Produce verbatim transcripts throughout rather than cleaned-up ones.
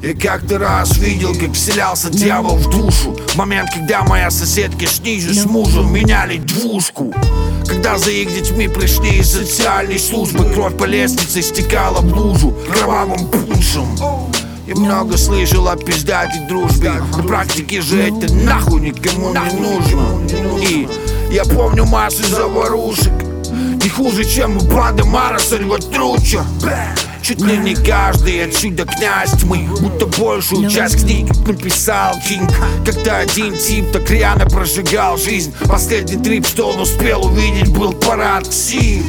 Я как-то раз видел, как вселялся дьявол в душу. В момент, когда моя соседка снизу с мужем меняли двушку. Когда за их детьми пришли из социальной службы, кровь по лестнице стекала в лужу кровавым пуншем. Я много слышал о пиздатой дружбе, на практике же это нахуй никому не нужно. И я помню массу заварушек, не хуже, чем у банды Мара Сальватруччо. Чуть ли не каждый отсюда князь тьмы, будто большую часть книг написал Кинг. Когда один тип так рьяно прожигал жизнь, последний трип, что он успел увидеть, был парад Кси.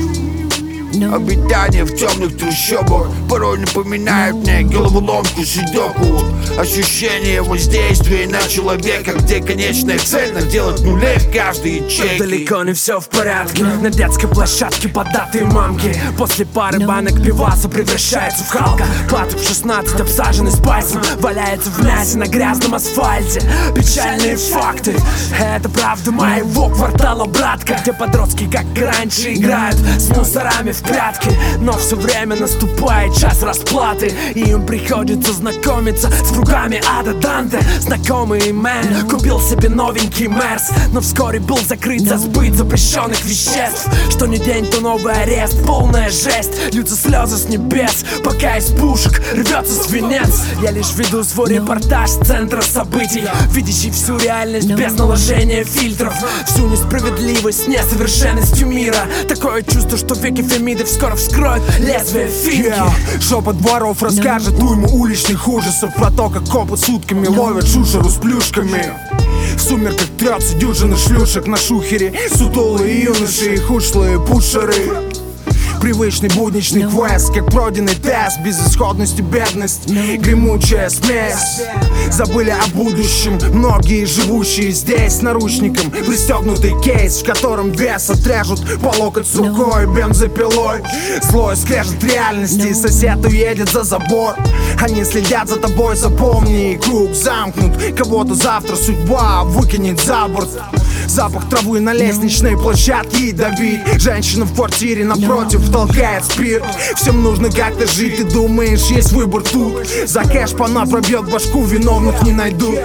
Обитание в темных трущобах порой напоминает мне головоломку Судоку. Ощущение воздействия на человека, где конечная цель наделать нулей в каждой ячейке. Далеко не все в порядке. На детской площадке податые мамки после пары банок пиваса превращается в Халка. Патрик в шестнадцать, обсаженный спайсом, валяется в мясе на грязном асфальте. Печальные факты, это правда моего квартала, братка, где подростки, как и раньше, играют с мусорами в прятки. Но все время наступает час расплаты, и им приходится знакомиться с кругами ада Данте. Знакомый мэн купил себе новенький Мерс, но вскоре был закрыт за сбыт запрещенных веществ. Что ни день, то новый арест, полная жесть. Льются слезы с небес, пока из пушек рвется свинец. Я лишь веду свой репортаж с центра событий, видящий всю реальность без наложения фильтров, всю несправедливость, несовершенностью мира. Такое чувство, что веки Фемиды скоро вскроют лезвие финки. yeah. Шепот воров расскажет уйму уличных ужасов про то, как копы сутками ловят шушеру с плюшками. В сумерках трется дюжина шлюшек на шухере, сутулые юноши и хушлые пушеры. Привычный будничный квест, как пройденный тест, безысходность и бедность, гремучая смесь. Забыли о будущем многие живущие здесь, с наручником пристегнутый кейс, в котором вес отрежут по локоть с рукой бензопилой. Слой скрежет реальности, сосед уедет за забор. Они следят за тобой, запомни, круг замкнут. Кого-то завтра судьба выкинет за борт. Запах травы на лестничной площадке и давит. Женщина в квартире напротив толкает спирт. Всем нужно как-то жить, ты думаешь, есть выбор тут. За кэш пана пробьет башку, виновных не найдут.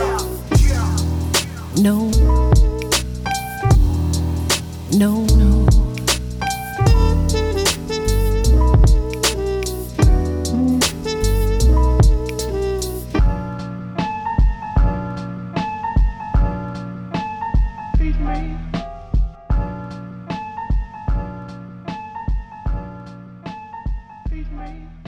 No. No, no. Feed me. Feed me.